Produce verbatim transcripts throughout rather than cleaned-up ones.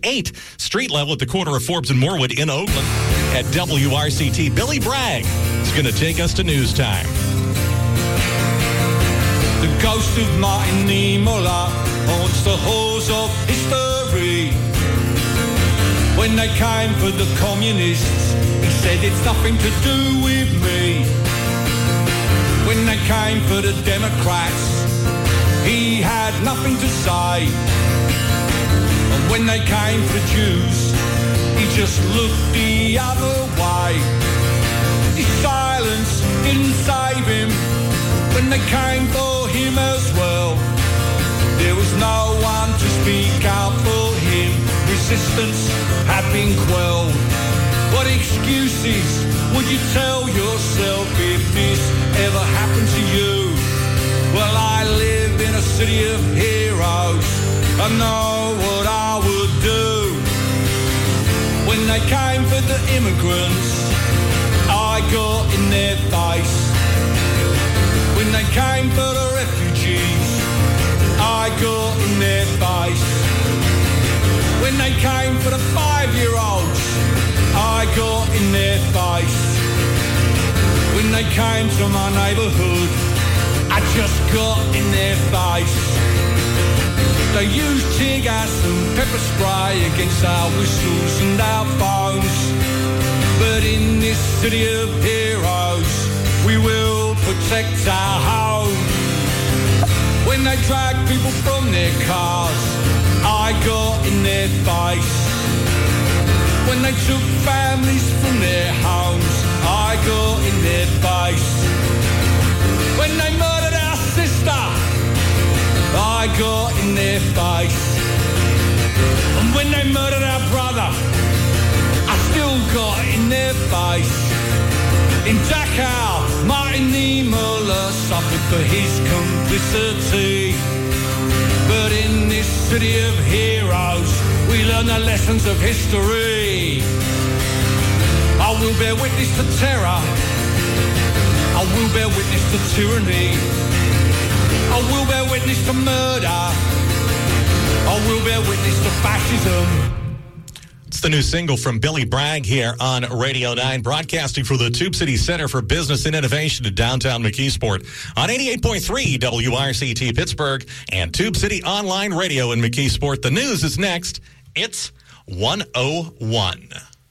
eight. Street level at the corner of Forbes and Moorwood in Oakland. At W R C T, Billy Bragg is going to take us to news time. The ghost of Martin Niemöller haunts the halls of history. When they came for the communists, he said it's nothing to do with me. When they came for the Democrats, he had nothing to say. And when they came for Jews, he just looked the other way. His silence didn't save him. When they came for him as well, there was no one to speak out for him. Resistance had been quelled. What excuses would you tell yourself if this ever happened to you? Well, I live in a city of heroes. I know what I would do. When they came for the immigrants, I got in their face. When they came for the refugees, I got in their face. When they came for the five-year-olds, I got in their face. When they came to my neighbourhood, I just got in their face. They used tear gas and pepper spray against our whistles and our phones. But in this city of heroes, we will protect our home. When they drag people from their cars, I got in their face. When they took families from their homes, I got in their face. When they murdered our sister, I got in their face. And when they murdered our brother, I still got in their face. In Dachau, Martin Niemöller suffered for his complicity. But in this city of heroes, we learn the lessons of history. I will bear witness to terror. I will bear witness to tyranny. I will bear witness to murder. I will bear witness to fascism. It's the new single from Billy Bragg here on Radio nine, broadcasting from the Tube City Center for Business and Innovation in downtown McKeesport on eighty-eight point three W R C T Pittsburgh and Tube City Online Radio in McKeesport. The news is next. It's one oh one.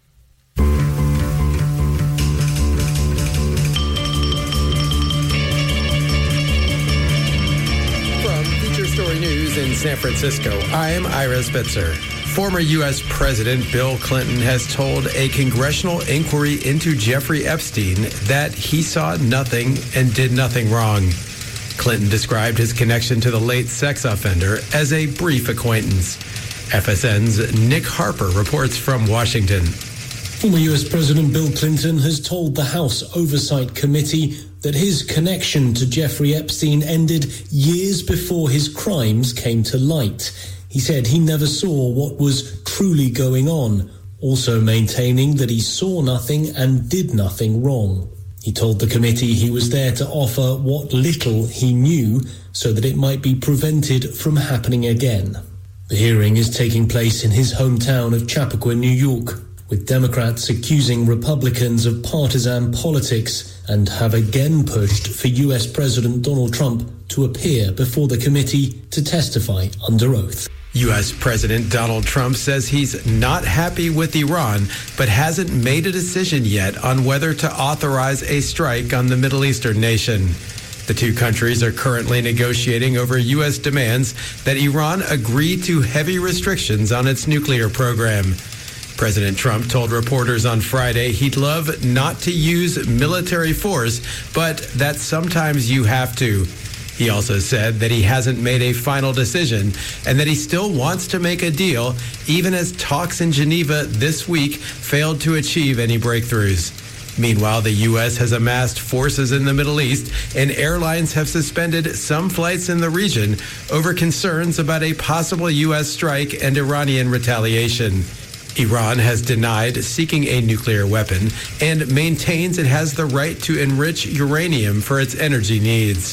From Feature Story News in San Francisco, I'm Ira Spitzer. Former U S President Bill Clinton has told a congressional inquiry into Jeffrey Epstein that he saw nothing and did nothing wrong. Clinton described his connection to the late sex offender as a brief acquaintance. F S N's Nick Harper reports from Washington. Former U S President Bill Clinton has told the House Oversight Committee that his connection to Jeffrey Epstein ended years before his crimes came to light. He said he never saw what was truly going on, also maintaining that he saw nothing and did nothing wrong. He told the committee he was there to offer what little he knew so that it might be prevented from happening again. The hearing is taking place in his hometown of Chappaqua, New York, with Democrats accusing Republicans of partisan politics and have again pushed for U S President Donald Trump to appear before the committee to testify under oath. U S President Donald Trump says he's not happy with Iran, but hasn't made a decision yet on whether to authorize a strike on the Middle Eastern nation. The two countries are currently negotiating over U S demands that Iran agree to heavy restrictions on its nuclear program. President Trump told reporters on Friday he'd love not to use military force, but that sometimes you have to. He also said that he hasn't made a final decision and that he still wants to make a deal, even as talks in Geneva this week failed to achieve any breakthroughs. Meanwhile, the U S has amassed forces in the Middle East, and airlines have suspended some flights in the region over concerns about a possible U S strike and Iranian retaliation. Iran has denied seeking a nuclear weapon and maintains it has the right to enrich uranium for its energy needs.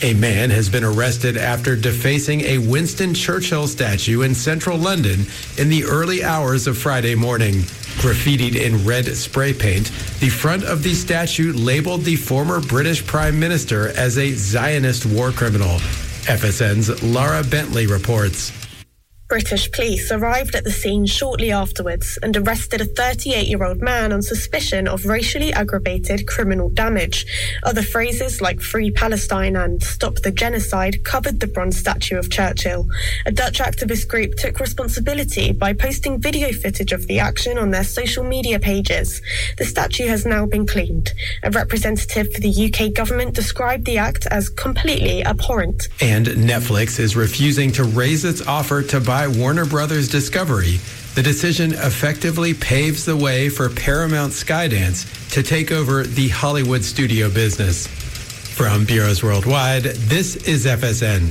A man has been arrested after defacing a Winston Churchill statue in central London in the early hours of Friday morning. Graffitied in red spray paint, the front of the statue labeled the former British Prime Minister as a Zionist war criminal. F S N's Laura Bentley reports. British police arrived at the scene shortly afterwards and arrested a thirty-eight-year-old man on suspicion of racially aggravated criminal damage. Other phrases like Free Palestine and Stop the Genocide covered the bronze statue of Churchill. A Dutch activist group took responsibility by posting video footage of the action on their social media pages. The statue has now been cleaned. A representative for the U K government described the act as completely abhorrent. And Netflix is refusing to raise its offer to buy Warner Brothers Discovery. The decision effectively paves the way for Paramount Skydance to take over the Hollywood studio business. From Bureaus Worldwide, this is F S N.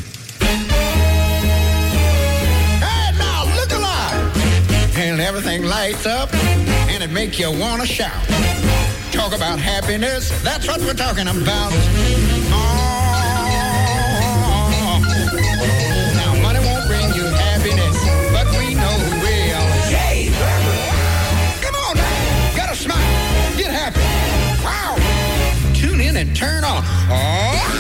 Hey, now look alive! And everything lights up, and it makes you want to shout. Talk about happiness, that's what we're talking about. Oh. Now, money won't bring you happiness, but we know who will. Jay Come on now, gotta smile, get happy. Wow! Tune in and turn on. Oh.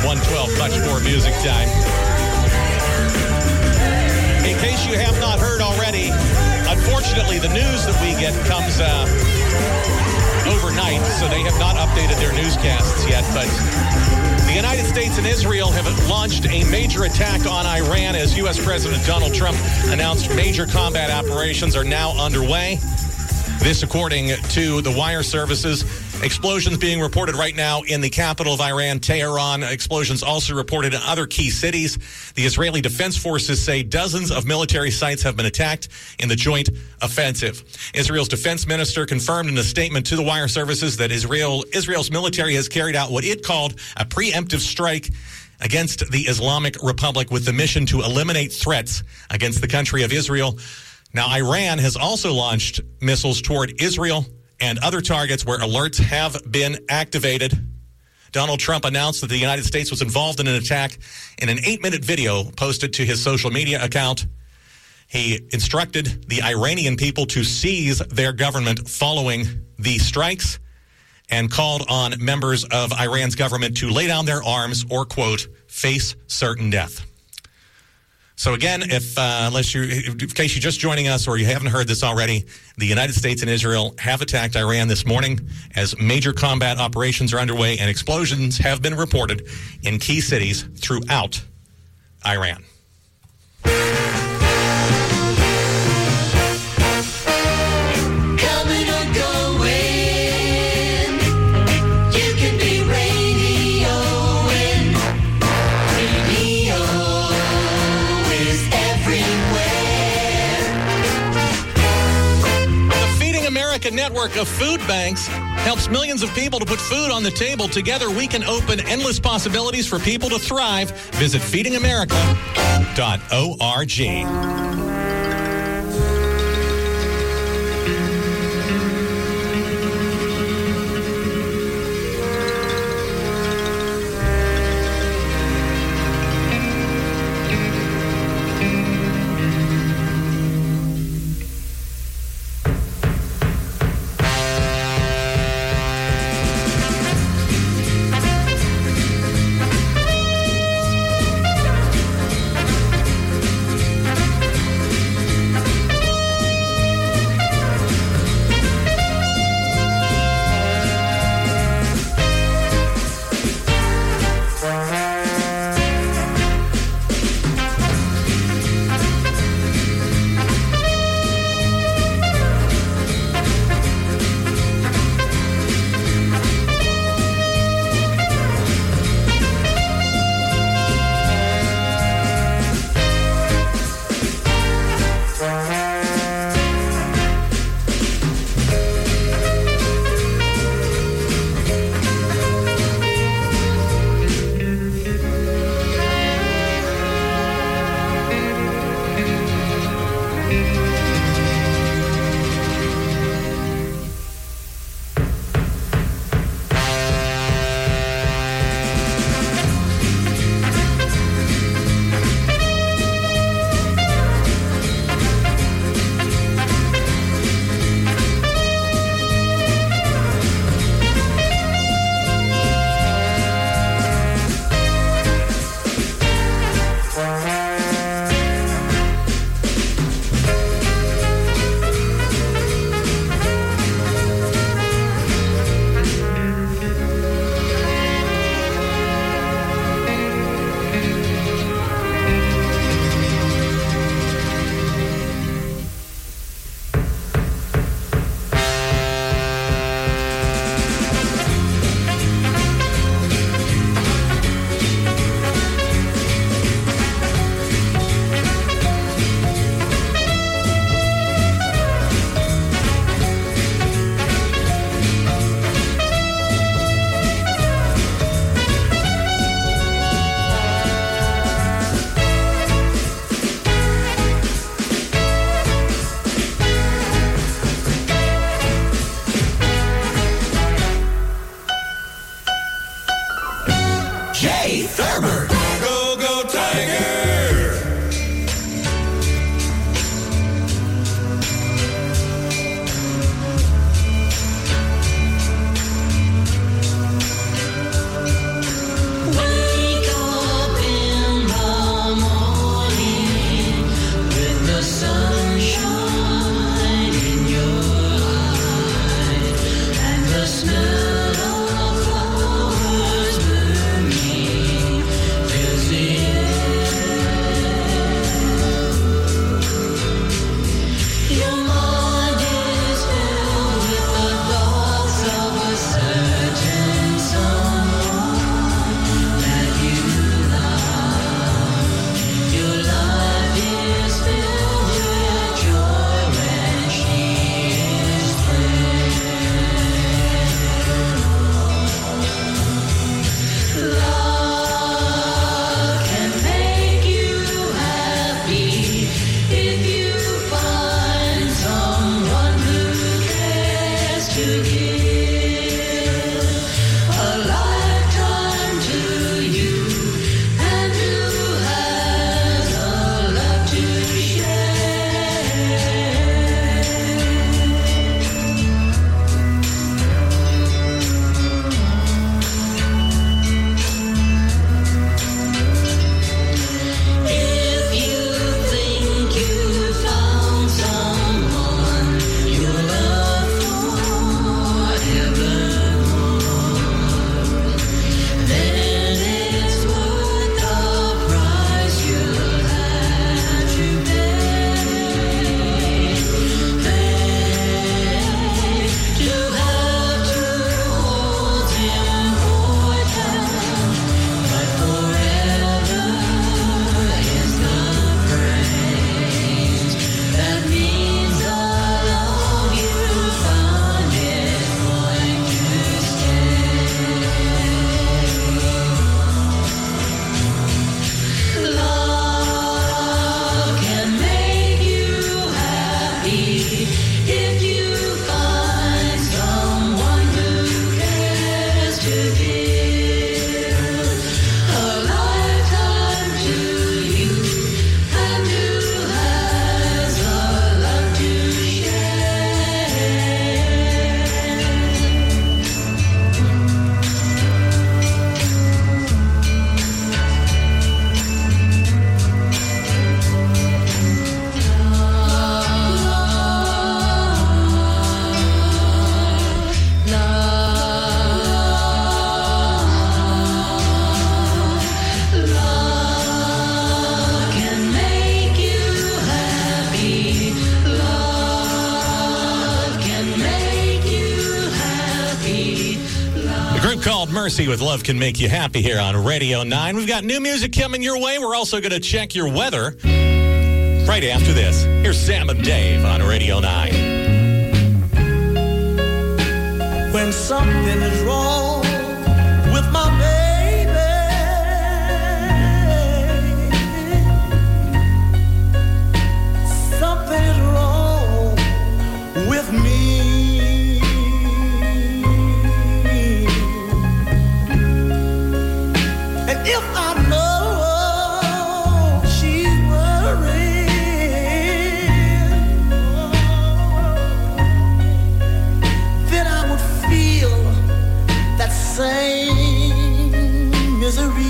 one twelve, much more music time. In case you have not heard already, unfortunately, the news that we get comes uh, overnight, so they have not updated their newscasts yet. But the United States and Israel have launched a major attack on Iran as U S President Donald Trump announced major combat operations are now underway. This according to the wire services. Explosions being reported right now in the capital of Iran, Tehran. Explosions also reported in other key cities. The Israeli Defense Forces say dozens of military sites have been attacked in the joint offensive. Israel's defense minister confirmed in a statement to the wire services that Israel Israel's military has carried out what it called a preemptive strike against the Islamic Republic with the mission to eliminate threats against the country of Israel. Now, Iran has also launched missiles toward Israel and other targets where alerts have been activated. Donald Trump announced that the United States was involved in an attack in an eight-minute video posted to his social media account. He instructed the Iranian people to seize their government following the strikes and called on members of Iran's government to lay down their arms or, quote, face certain death. So again, if uh, unless you, in case you're just joining us or you haven't heard this already, the United States and Israel have attacked Iran this morning as major combat operations are underway and explosions have been reported in key cities throughout Iran. Coming or going, you can be radioing. Radio is everywhere. The Feeding America network of food banks helps millions of people to put food on the table. Together, we can open endless possibilities for people to thrive. Visit feeding america dot org. called Mercy with Love Can Make You Happy here on Radio nine. We've got new music coming your way. We're also going to check your weather right after this. Here's Sam and Dave on Radio nine. When something is wrong with my baby, something is wrong with me. And if I know she's worried, then I would feel that same misery.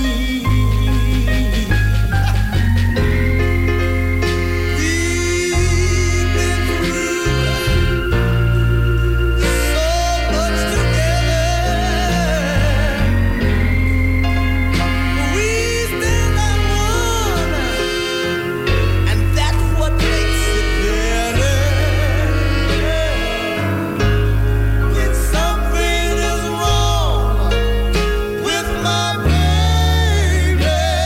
We've been through so much together. We still got one, and that's what makes it better. When something is wrong with my baby,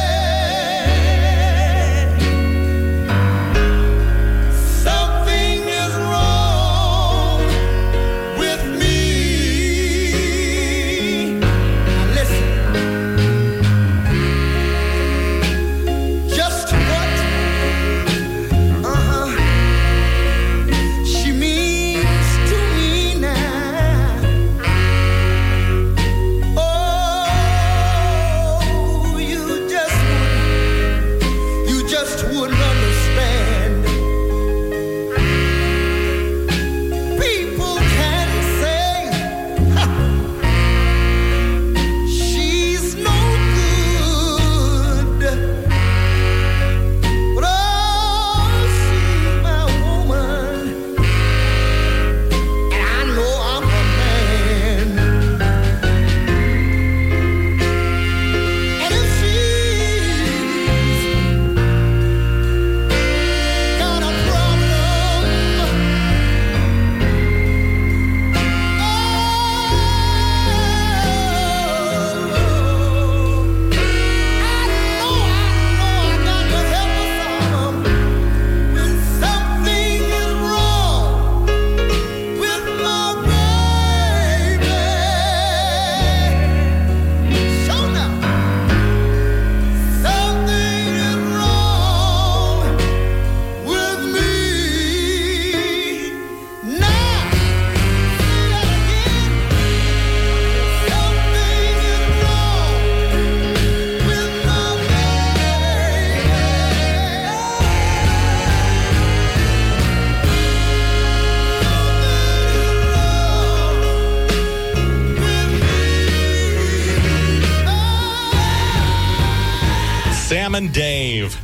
something is wrong with me. Now listen, just what uh-huh she means to me now. Oh, you just wouldn't, you just wouldn't understand. People can say, "Ha, she's no good," but oh, she's my woman, and I know I'm her man. And if she's got a problem, Sam and Dave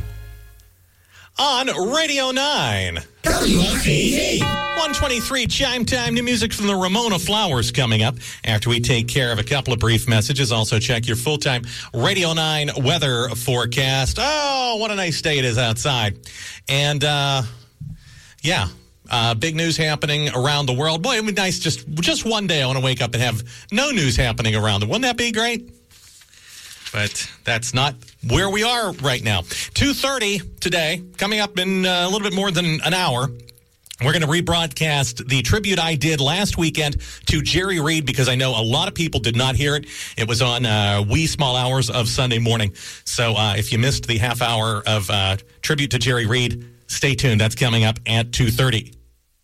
on Radio nine. W R C T. one twenty-three chime time. New music from the Ramona Flowers coming up after we take care of a couple of brief messages. Also check your full-time Radio nine weather forecast. Oh, what a nice day it is outside. And, uh, yeah, uh, big news happening around the world. Boy, it would be nice just, just one day I want to wake up and have no news happening around it. Wouldn't that be great? But that's not where we are right now. two thirty today, coming up in uh, a little bit more than an hour. We're going to rebroadcast the tribute I did last weekend to Jerry Reed because I know a lot of people did not hear it. It was on uh, wee small hours of Sunday morning. So uh, if you missed the half hour of uh, tribute to Jerry Reed, stay tuned. That's coming up at two thirty.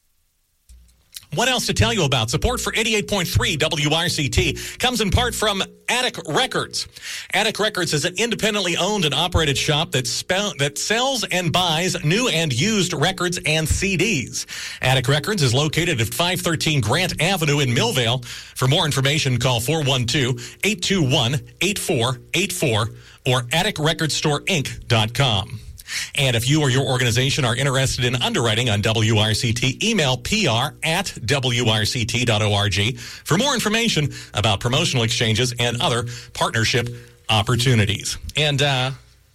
What else to tell you about? Support for eighty-eight point three W R C T comes in part from Attic Records. Attic Records is an independently owned and operated shop that, spe- that sells and buys new and used records and C Ds. Attic Records is located at five thirteen Grant Avenue in Millvale. For more information, call four one two, eight two one, eight four eight four or attic record store inc dot com. And if you or your organization are interested in underwriting on W R C T, email P R at W R C T dot org for more information about promotional exchanges and other partnership opportunities. And uh,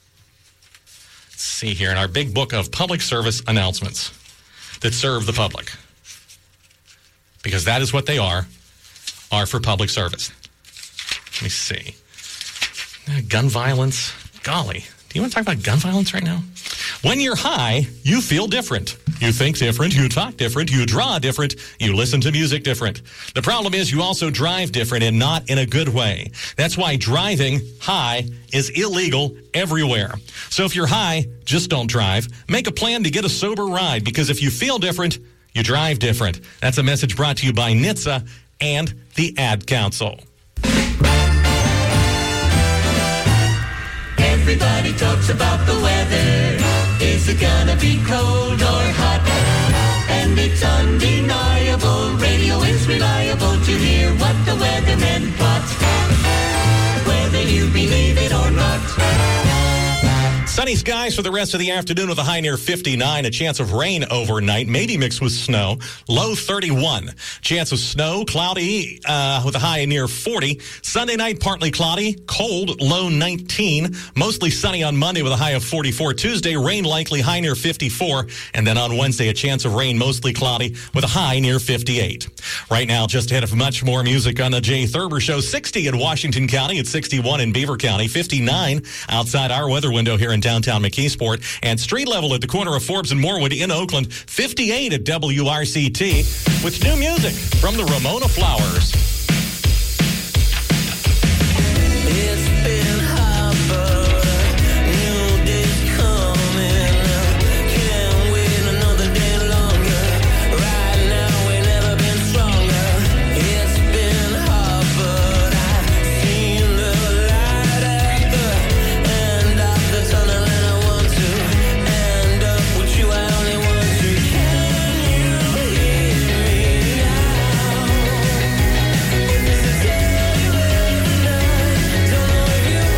let's see here in our big book of public service announcements that serve the public, because that is what they are, are for public service. Let me see. Uh, gun violence. Golly. Do you want to talk about gun violence right now? When you're high, you feel different. You think different, you talk different, you draw different, you listen to music different. The problem is you also drive different and not in a good way. That's why driving high is illegal everywhere. So if you're high, just don't drive. Make a plan to get a sober ride, because if you feel different, you drive different. That's a message brought to you by N H T S A and the Ad Council. Everybody talks about the weather. Is it gonna be cold or hot? And it's undeniable. Radio is reliable to hear what the weathermen plot. Whether you believe it or not. Sunny skies for the rest of the afternoon with a high near fifty-nine. A chance of rain overnight, maybe mixed with snow. Low thirty-one. Chance of snow, cloudy uh, with a high near forty. Sunday night, partly cloudy, cold, low nineteen. Mostly sunny on Monday with a high of forty-four. Tuesday, rain likely, high near fifty-four. And then on Wednesday, a chance of rain, mostly cloudy with a high near fifty-eight. Right now, just ahead of much more music on the Jay Thurber Show. sixty in Washington County. It's sixty-one in Beaver County. fifty-nine outside our weather window here in downtown McKeesport, and street level at the corner of Forbes and Morwood in Oakland, fifty-eight at W R C T, with new music from the Ramona Flowers. It's been hot, but new day's coming. Can't wait another day longer. Right now we've never been stronger. It's been hot, but I've seen the light at the end of the tunnel, and I want to end up with you. I only want to. Can you hear me now? If this is every night, don't know if you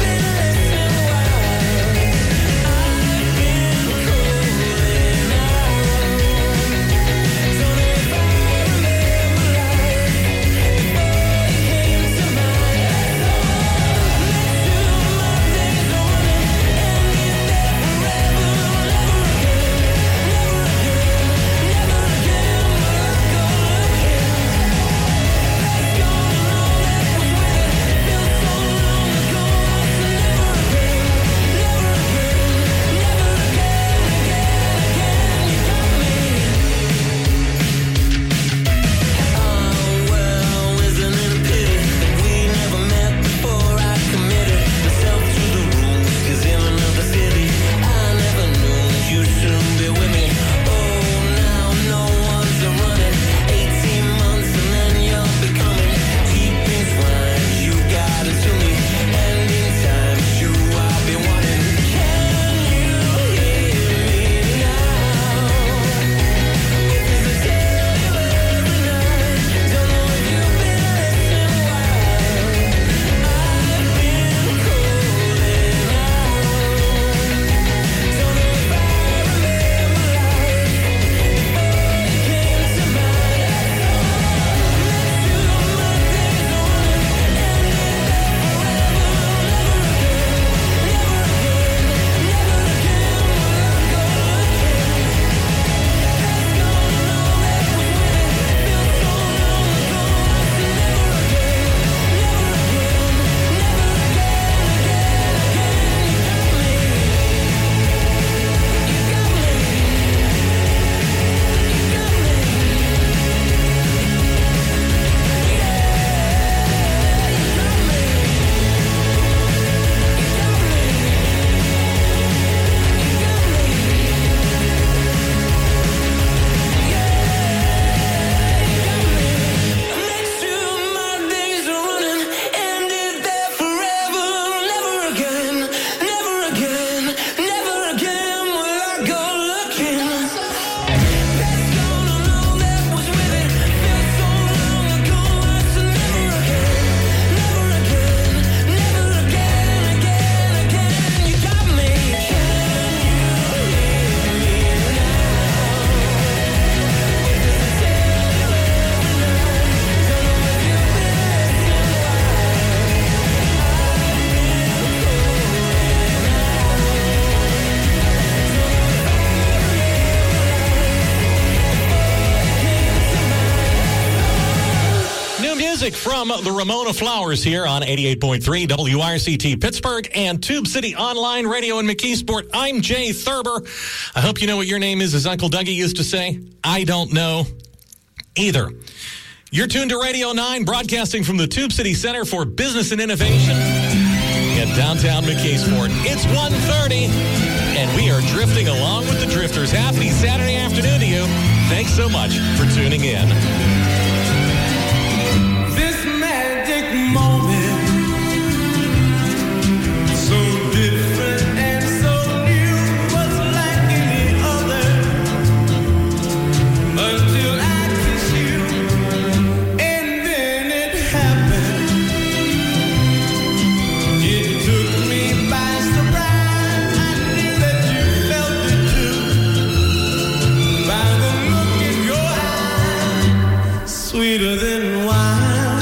music from the Ramona Flowers here on eighty-eight point three W R C T Pittsburgh and Tube City Online Radio in McKeesport. I'm Jay Thurber. I hope you know what your name is, as Uncle Dougie used to say. I don't know either. You're tuned to Radio nine, broadcasting from the Tube City Center for Business and Innovation in downtown McKeesport. It's one thirty, and we are drifting along with the drifters. Happy Saturday afternoon to you. Thanks so much for tuning in. This magic moment, so different and so new, was like any other until I kissed you, and then it happened. It took me by surprise. I knew that you felt it too, by the look in your eyes, sweeter than wine,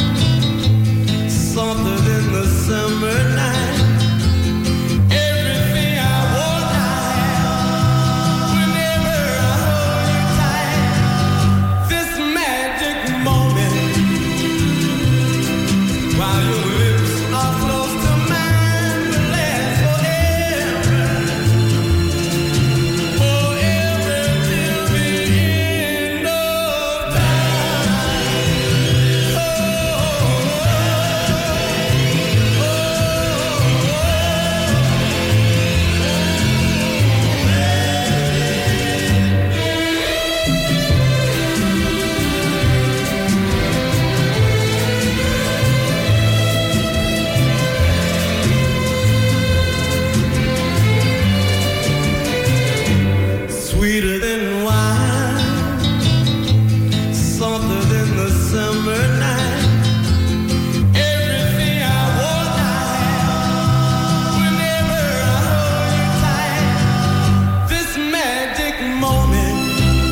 softer than the summer night. Everything I want, I have whenever I hold you tight. This magic moment, while your lips are close to mine, will last forever, forever till the end of time. Sweeter than wine, softer than the summer night. Everything I want, I have whenever I hold you tight. This magic moment,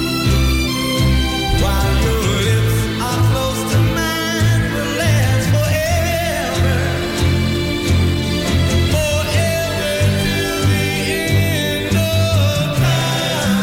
while your lips are close to mine, will last forever, forever till the end of time.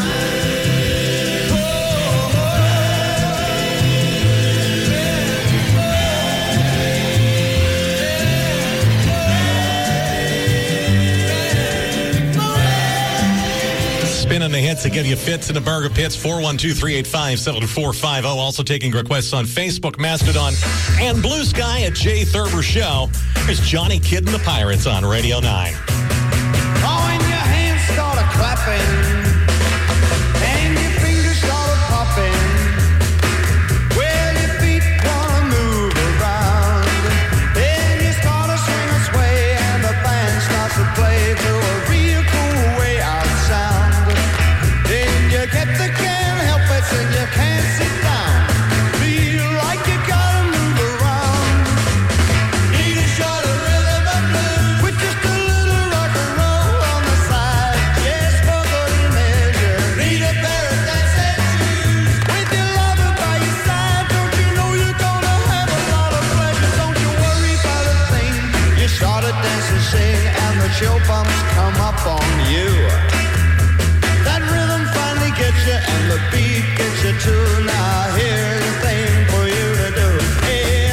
Spinning the hits that give you fits in the burger pits. four one two, three eight five, seven four five zero. Also taking requests on Facebook, Mastodon, and Blue Sky at Jay Thurber Show. There's Johnny Kidd and the Pirates on Radio nine. Oh, and your hands started clapping, and your fingers started popping. Well, your feet wanna move around, then you start to swing and sway, and the band starts to play to a real cool way out sound. Then you get the can't help it, and you can't sit down. Feel like you gotta move around. Need a shot of rhythm and blues with just a little rock and roll on the side. Yes, for good measure. Need a pair of dancing shoes with your lover by your side. Don't you know you're gonna have a lot of pleasure? Don't you worry about a thing. You start to dance and sing, and the chill bumps come up on you. That rhythm finally gets you, and the beat gets you too. Now here's the thing for you to do. Hey,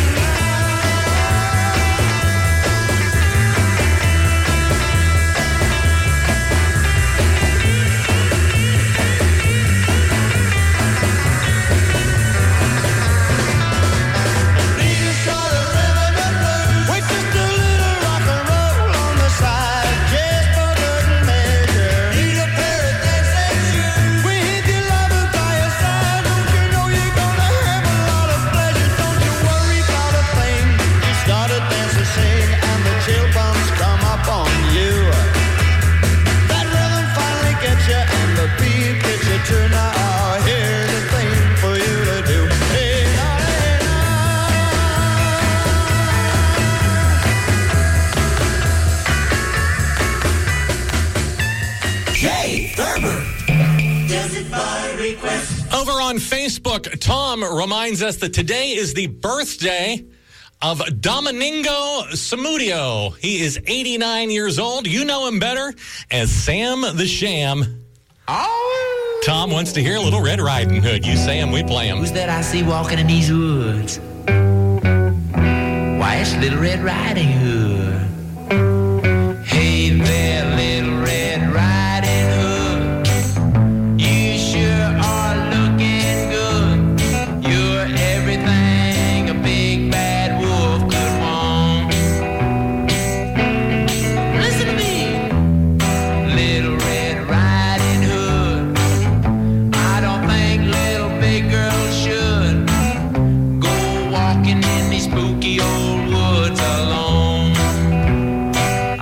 need a shot of rhythm and blues with just a little rock and roll on the side. Just for good measure. Need a pair of dancing shoes with your lover by your side. Don't you know you're gonna have a lot of pleasure? Don't you worry about a thing. You start to dance and sing, and the chill bumps come up on you. That rhythm finally gets you, and the beat gets you too. Now here's the thing for you to do. Hey, na, hey, Jay Thurber. Does it by request? Over on Facebook, Tom reminds us that today is the birthday of Domingo Samudio. He is eighty-nine years old. You know him better as Sam the Sham. Oh! Tom wants to hear a little Red Riding Hood. You say him, we play him. Who's that I see walking in these woods? Why, it's Little Red Riding Hood. Hey there, Little Red Riding Hood. You sure are looking good. You're everything a big bad wolf could want. Listen to me, Little Red Riding Hood. I don't think little big girls should go walking in these spooky old woods alone. Oh,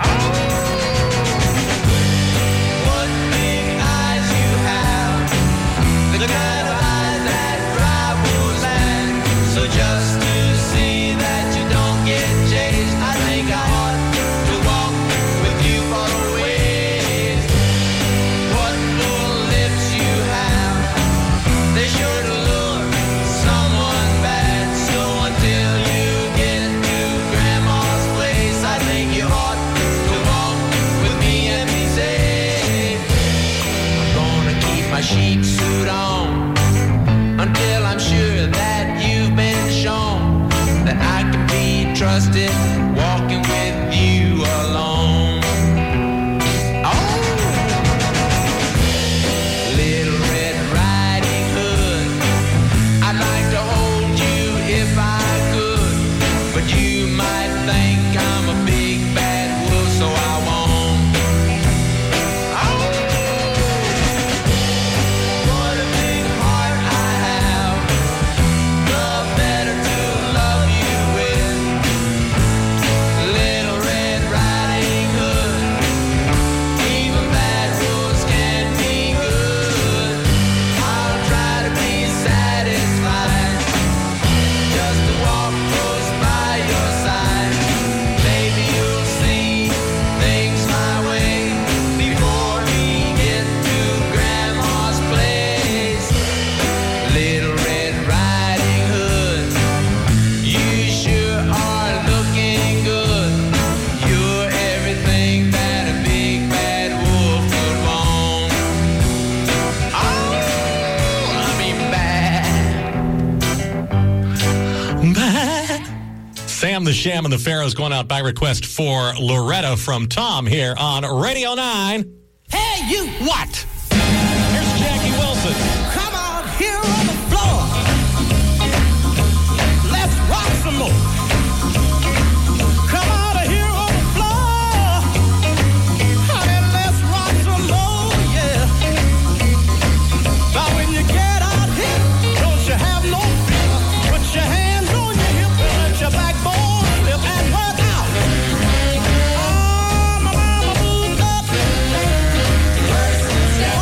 what big eyes you have, the kind of eyes that drive wolves mad. So just to see that you don't get chased, I think I ought to walk with you all the way. What full lips you have, they sure to lure someone bad. So until you get to Grandma's place, I think you ought to walk with me and be safe. I'm gonna keep my sheep suit on until I'm sure that you've been shown that I can be trusted walking with you alone. Oh, Little Red Riding Hood, I'd like to hold you if I could, but you might think I'm a big bad wolf, so I won't. Oh, what a big heart I have, the better to love you with. Little Red Riding Hood, even bad wolves can be good. I'll try to be satisfied just to walk close by your side. Maybe you'll see things my way before we get to Grandma's place. Little Red Riding Hood, you sure are looking good. You're everything that a big bad wolf could want. Oh, I mean bad. Sam the Sham and the Pharaohs going out by request for Loretta from Tom here on Radio nine. Hey, you! What? Here's Jackie Wilson. Come out here on the floor. Let's rock some more. Come out here on the floor. Honey, let's rock some more, yeah. Now when you get out here, don't you have no fear. Put your hands on your hip and let your backbone slip and work out. Oh, my mama moved up. Versus down.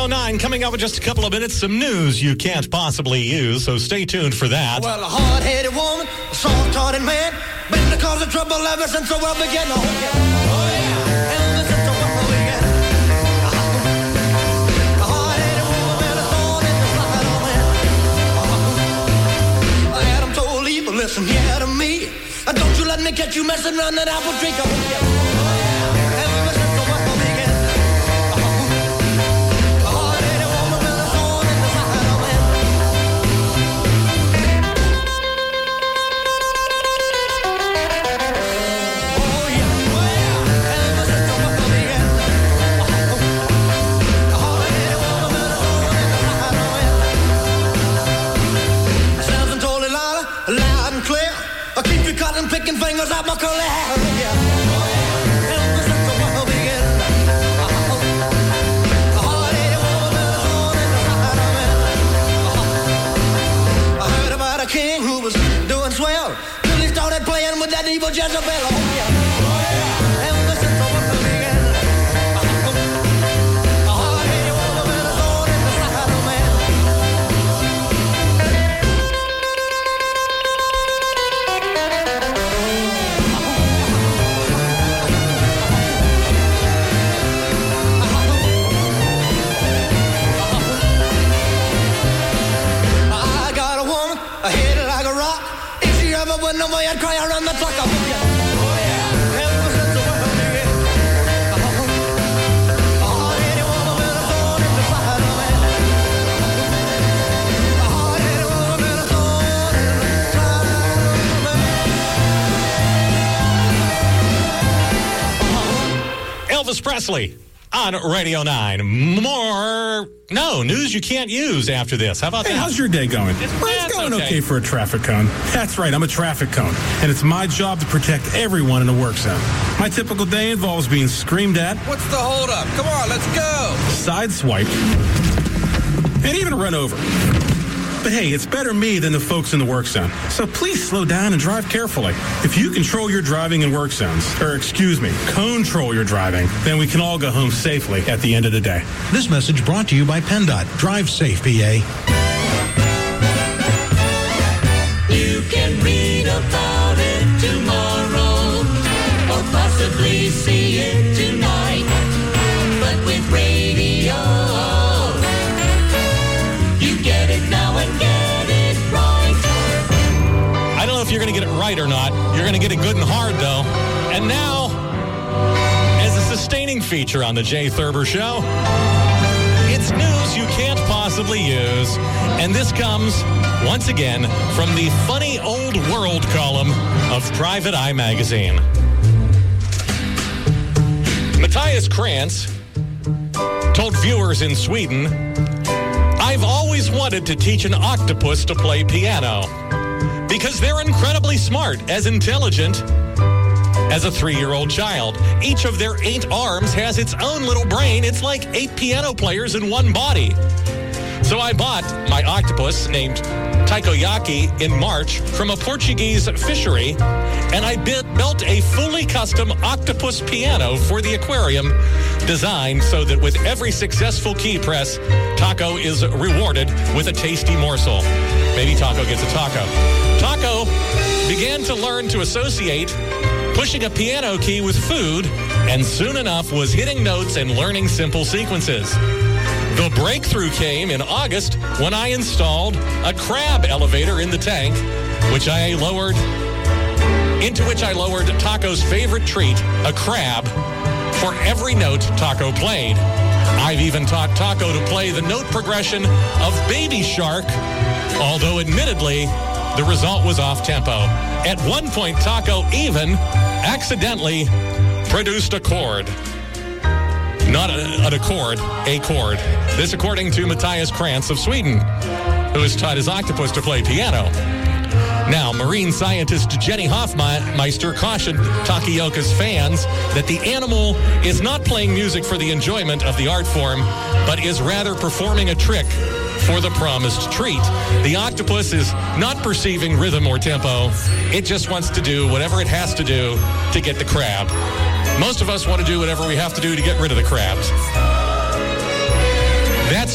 Radio nine coming up in just a couple of minutes. Some news you can't possibly use, so stay tuned for that. Well, a hard-headed woman, a soft-hearted man, been the cause of trouble ever since the world began. Oh, yeah. Oh, yeah. Ever since the world began. A hard-headed woman, a thorn in the side of man. Uh-huh. Adam told Eve, listen here to me. Uh, Don't you let me catch you messing around that apple tree. Oh, yeah. Oh, yeah. Ever since the world began. Uh-huh. A hard-headed woman, a thorn in the side of man. Oh, yeah. Oh, yeah. Ever since the world began. Uh-huh. A hard-headed woman, a thorn in the side of man. Samson told Delilah, loud and clear, I keep you cutting, picking fingers out my curly hair. Yeah. Oh, yeah. Ever since the world began. Uh-huh. A hard-headed woman, a thorn in the side of man. Uh-huh. I heard about a king who was doing swell till he started playing with that evil Jezebel. Oh, yeah. Oh, yeah. Ever since the world began. Uh-huh. A hard-headed woman, a thorn in the side of man. I got a woman, a head like a rock. If she ever went away, I'd cry around the clock. Oh, yeah. Oh, yeah. Ever since the world began. Uh-huh. A hard-headed woman with a thorn in the side of man. A hard-headed woman with a thorn in the side of man. Elvis Presley on Radio nine. More, no, news you can't use after this. How about Hey, that? how's your day going? It's- Well, it's it's going okay. okay for a traffic cone. That's right, I'm a traffic cone, and it's my job to protect everyone in the work zone. My typical day involves being screamed at, What's the holdup? Come on, let's go. sideswiped, and even run over. But hey, it's better me than the folks in the work zone. So please slow down and drive carefully. If you control your driving in work zones, or excuse me, control your driving, then we can all go home safely at the end of the day. This message brought to you by PennDOT. Drive safe, P A. You can read about it tomorrow, or possibly see it tonight. But with radio, you get it now and get it right. I don't know if you're going to get it right or not. You're going to get it good and hard, though. And now, as a sustaining feature on the Jay Thurber Show, it's news you can't possibly use. And this comes, once again, from the funny old world column of Private Eye magazine. Matthias Krantz told viewers in Sweden, I've always wanted to teach an octopus to play piano because they're incredibly smart, as intelligent as a three-year-old child. Each of their eight arms has its own little brain. It's like eight piano players in one body. So I bought my octopus named Taikoyaki in March from a Portuguese fishery, and I bit, built a fully custom octopus piano for the aquarium, designed so that with every successful key press, Taco is rewarded with a tasty morsel. Maybe Taco gets a taco. Taco began to learn to associate pushing a piano key with food, and soon enough was hitting notes and learning simple sequences. The breakthrough came in August when I installed a crab elevator in the tank, which I lowered, into which I lowered Taco's favorite treat, a crab, for every note Taco played. I've even taught Taco to play the note progression of Baby Shark, although admittedly, the result was off-tempo. At one point, Taco even accidentally produced a chord. Not a, an accord, a chord. This according to Matthias Krantz of Sweden, who has taught his octopus to play piano. Now, marine scientist Jenny Hoffmeister cautioned Takioka's fans that the animal is not playing music for the enjoyment of the art form, but is rather performing a trick for the promised treat. The octopus is not perceiving rhythm or tempo. It just wants to do whatever it has to do to get the crab. Most of us want to do whatever we have to do to get rid of the crabs. That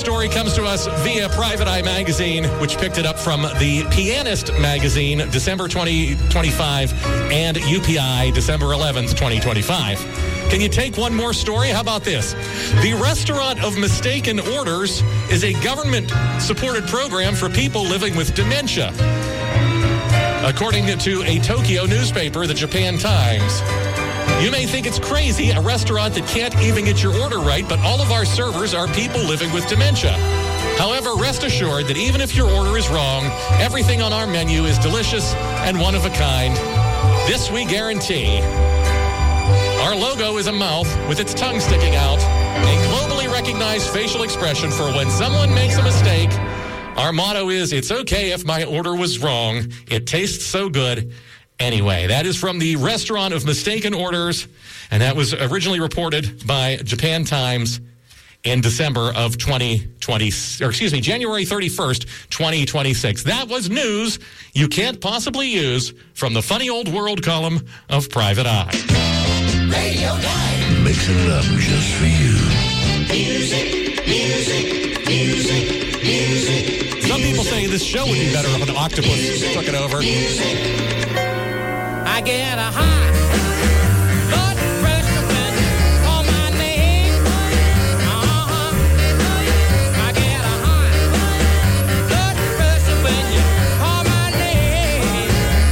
story comes to us via Private Eye Magazine, which picked it up from the Pianist Magazine, December twenty twenty-five, and U P I, December eleventh, twenty twenty-five. Can you take one more story? How about this? The Restaurant of Mistaken Orders is a government-supported program for people living with dementia, according to a Tokyo newspaper, the Japan Times. You may think it's crazy, a restaurant that can't even get your order right, but all of our servers are people living with dementia. However, rest assured that even if your order is wrong, everything on our menu is delicious and one of a kind. This we guarantee. Our logo is a mouth with its tongue sticking out, a globally recognized facial expression for when someone makes a mistake. Our motto is, it's okay if my order was wrong. It tastes so good. Anyway, that is from the Restaurant of Mistaken Orders, and that was originally reported by Japan Times in December of twenty twenty, or excuse me, January thirty-first, twenty twenty-six. That was news you can't possibly use from the funny old world column of Private Eye. Radio nine. Mixing it up just for you. Music, music, music, music. Some people say this show would be better if an octopus music, took it over. Music. I get a high blood pressure when you call my name. Uh-huh. I get a high blood pressure when you call my name.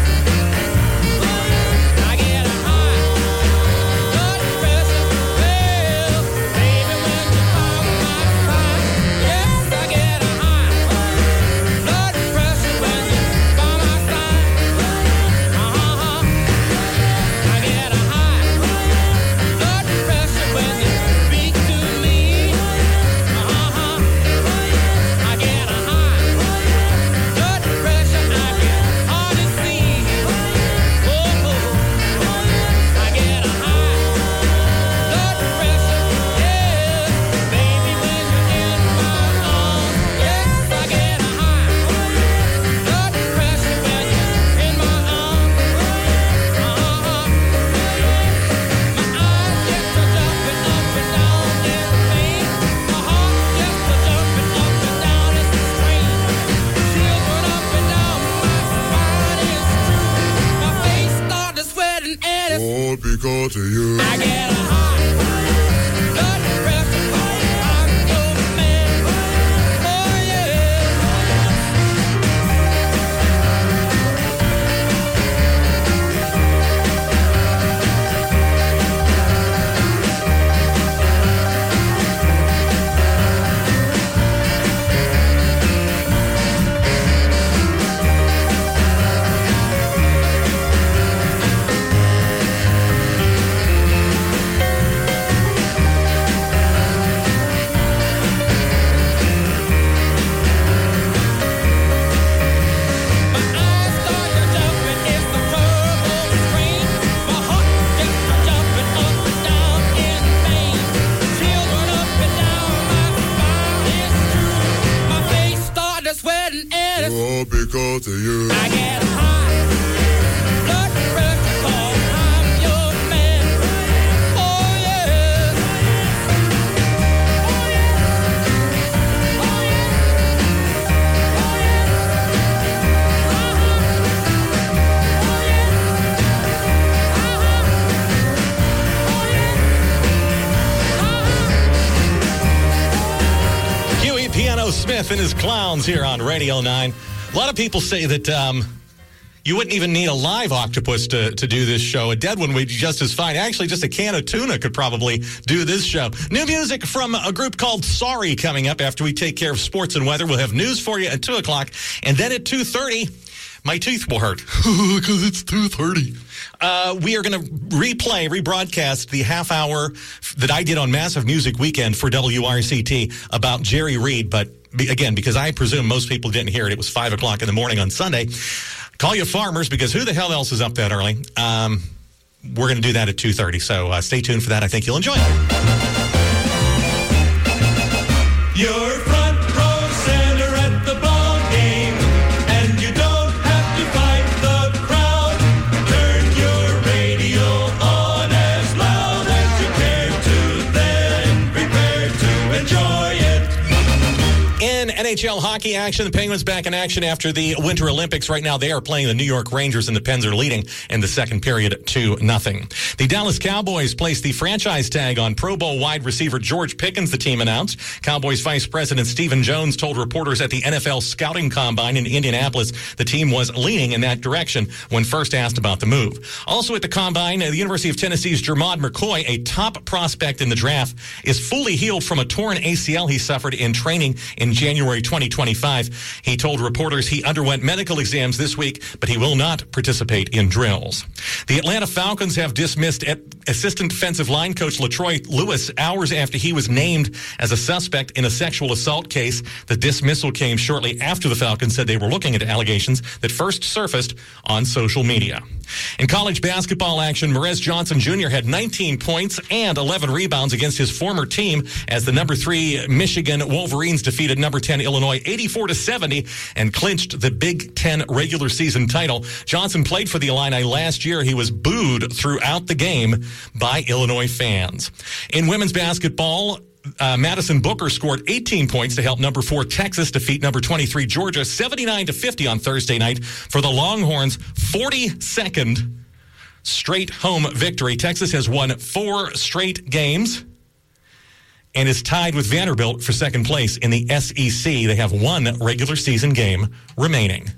I get a high blood pressure, well, baby, when you call my phone. Yes, I get a high blood pressure when you call my phone. Uh-huh. I get a high blood pressure when you speak to me. Uh-huh. I get a high blood pressure. I get hard to see. Oh, I get a high blood pressure. Yeah, baby, when you're in my arms. Yes, I get a high blood pressure when you're in my arms. Uh-huh. My eyes get to jumping up and down in pain. My heart gets to jumping up and down as the train. Chills run up and down my spine. It's true. My face started sweating and it's All because of you. I get a high blood pressure. I'm your man. Oh yeah. My eyes start to jumping, it's the turbo strain. My heart gets to jumping up and down in pain. Chills run up and down my spine, it's true. My face started sweating and it's All because of you. I get a high blood pressure 'cause I'm your man. Oh yeah. Oh yeah. Oh yeah. Oh yeah. Huey Piano Smith and his clowns here on Radio nine. A lot of people say that um, you wouldn't even need a live octopus to, to do this show. A dead one would be just as fine. Actually, just a can of tuna could probably do this show. New music from a group called Sorry coming up after we take care of sports and weather. We'll have news for you at two o'clock. And then at two thirty, my teeth will hurt because it's two thirty. Uh, we are going to replay, rebroadcast the half hour that I did on Massive Music Weekend for W R C T about Jerry Reed. But be, again, because I presume most people didn't hear it, it was five o'clock in the morning on Sunday. Call you farmers, because who the hell else is up that early? Um, we're going to do that at two thirty. So uh, stay tuned for that. I think you'll enjoy it. Your front row center at the ball game, and you don't have to fight the crowd. Turn your radio on as loud as you care to, then prepare to enjoy it. In N H L hockey action, the Penguins back in action after the Winter Olympics. Right now, they are playing the New York Rangers, and the Pens are leading in the second period two nothing. The Dallas Cowboys placed the franchise tag on Pro Bowl wide receiver George Pickens, the team announced. Cowboys Vice President Stephen Jones told reporters at the N F L Scouting Combine in Indianapolis the team was leaning in that direction when first asked about the move. Also at the Combine, the University of Tennessee's Jermod McCoy, a top prospect in the draft, is fully healed from a torn A C L he suffered in training in January twenty twenty-five. He told reporters he underwent medical exams this week, but he will not participate in drills. The Atlanta Falcons have dismissed assistant defensive line coach LaTroy Lewis hours after he was named as a suspect in a sexual assault case. The dismissal came shortly after the Falcons said they were looking into allegations that first surfaced on social media. In college basketball action, Marez Johnson Junior had nineteen points and eleven rebounds against his former team as the number three Michigan Wolverines defeated number ten Illinois eighty-four to seventy and clinched the Big Ten regular season title. Johnson played for the Illini last year. He was booed throughout the game by Illinois fans. In women's basketball, Uh, Madison Booker scored eighteen points to help number four Texas defeat number twenty-three Georgia seventy-nine to fifty on Thursday night for the Longhorns' forty-second straight home victory. Texas has won four straight games and is tied with Vanderbilt for second place in the S E C. They have one regular season game remaining.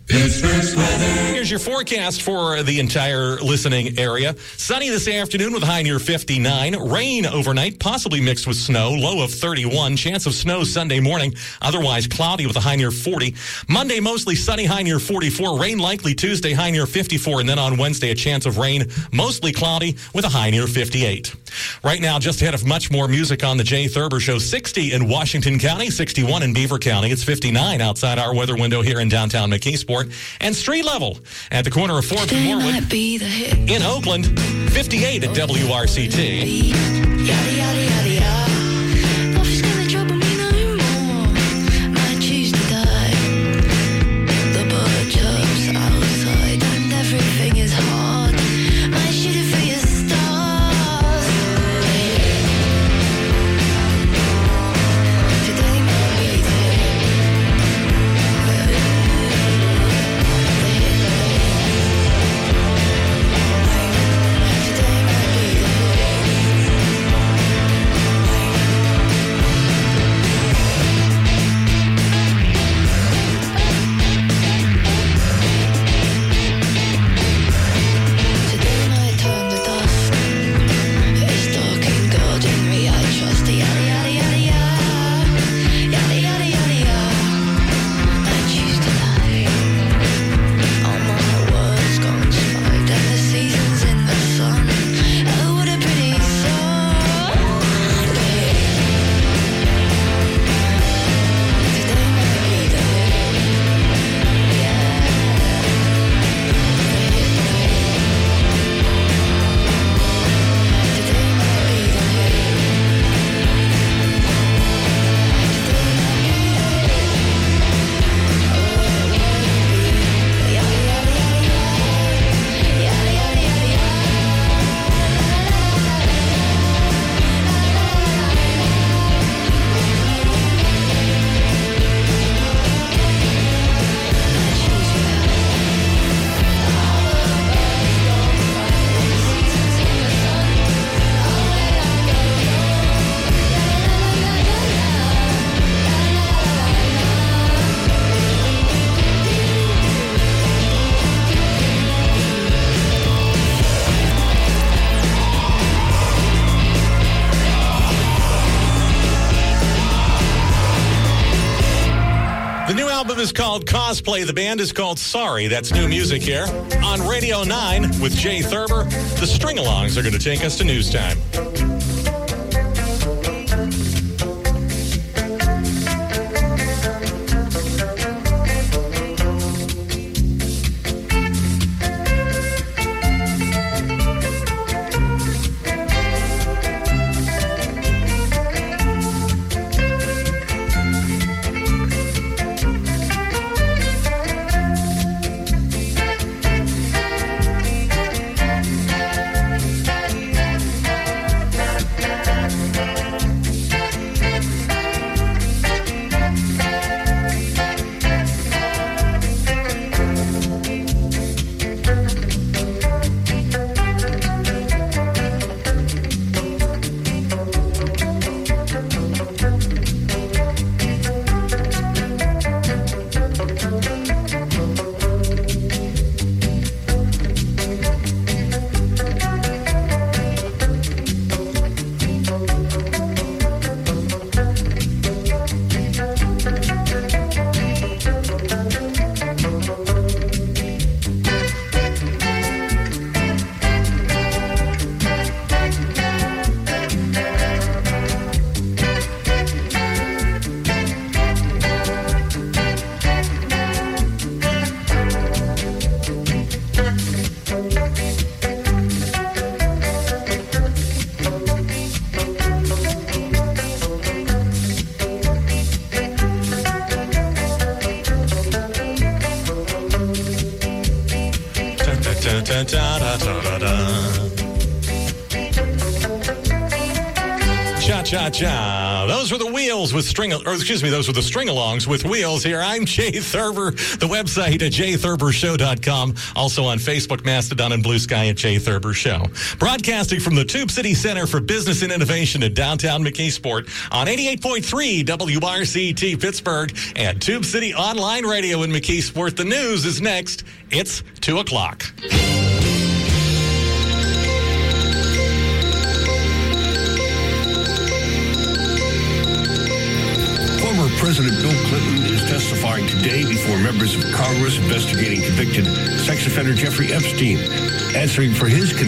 Here's your forecast for the entire listening area. Sunny this afternoon with a high near fifty-nine. Rain overnight, possibly mixed with snow. Low of thirty-one. Chance of snow Sunday morning. Otherwise cloudy with a high near forty. Monday mostly sunny, high near forty-four. Rain likely Tuesday, high near fifty-four. And then on Wednesday, a chance of rain, mostly cloudy with a high near fifty-eight. Right now, just ahead of much more music on the Jay Thurber Show, sixty in Washington County, sixty-one in Beaver County. It's fifty-nine outside our weather window here in downtown McKeesport. And street level at the corner of fourth and Morwood in Oakland, fifty-eight at W R C T. Yada, yada, yada, yada. Nothing's gonna trouble me no more. Might choose to die. The bird chirps outside and everything is hard. Might shoot it for your stars. Today might be the Is called Cosplay. The band is called Sorry. That's new music here on Radio nine with Jay Thurber. The string-alongs are going to take us to news time. Da-da-da-da-da-da. Cha-cha-cha. Those were the Wheels with string, or excuse me, those were the string-alongs with Wheels here. I'm Jay Thurber. The website at jay thurber show dot com. Also on Facebook, Mastodon, and Blue Sky at Jay Thurber Show. Broadcasting from the Tube City Center for Business and Innovation in downtown McKeesport on eighty-eight point three W R C T Pittsburgh and Tube City Online Radio in McKeesport. The news is next. It's two o'clock. Former President Bill Clinton is testifying today before members of Congress investigating convicted sex offender Jeffrey Epstein, answering for his connection